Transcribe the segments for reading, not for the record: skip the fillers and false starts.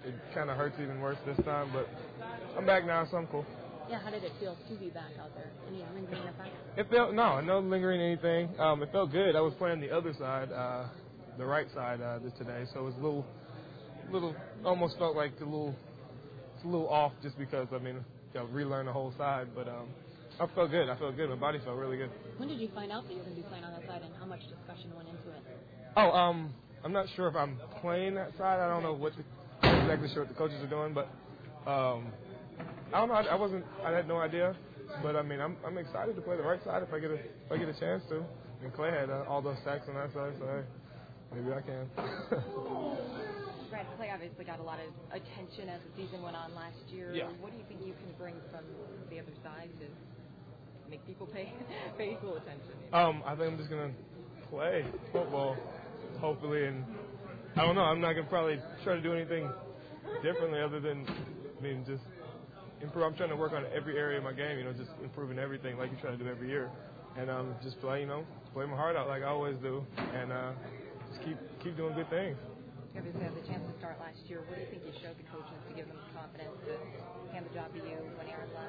it kind of hurts even worse this time. But I'm back now, so I'm cool. Yeah, how did it feel to be back out there? Any lingering effects? It felt no lingering anything. It felt good. I was playing the other side, the right side today, so it was a little, almost felt like it's a little off just because relearn the whole side. But I felt good. My body felt really good. When did you find out that you were going to be playing on that side, and how much discussion went into it? Oh, I'm not sure if I'm playing that side. I don't know I'm exactly sure what the coaches are doing, but I don't know. I had no idea. But I'm excited to play the right side if I get a chance to. And Clay had all those sacks on that side, so hey, maybe I can. Brad, Clay obviously got a lot of attention as the season went on last year. Yeah. What do you think you can bring from the other side to make people pay equal attention? I think I'm just gonna play football, hopefully, and I don't know. I'm not gonna probably try to do anything differently other than just improve. I'm trying to work on every area of my game. Just improving everything like you try to do every year, and just play my heart out like I always do, and just keep doing good things. You obviously had the chance to start last year. What do you think you showed the coaches to give them confidence to hand the job to you when Aaron left?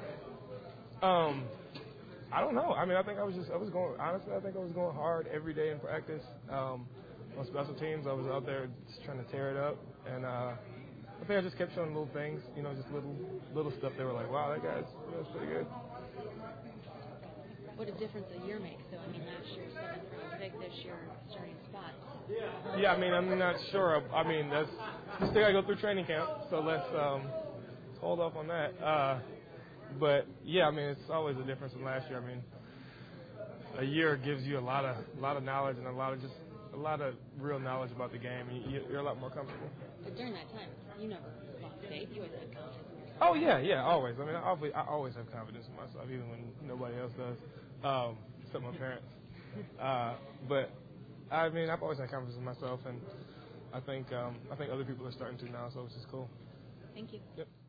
I don't know. I think I was going, honestly, I think I was going hard every day in practice. On special teams, I was out there just trying to tear it up. And I think I just kept showing little things, just little stuff. They were like, wow, that's pretty good. What a difference a year makes. So, last year, 7th round pick, this year, starting spot. Yeah, I'm not sure. That's just got to go through training camp. So let's hold off on that. But yeah, it's always a difference from last year. A year gives you a lot of knowledge and a lot of real knowledge about the game. And you're a lot more comfortable. But during that time, you never lost faith. You always had confidence in yourself. Oh yeah, always. I always have confidence in myself, even when nobody else does, except my parents. But I've always had confidence in myself, and I think other people are starting to now, so it's just cool. Thank you. Yep.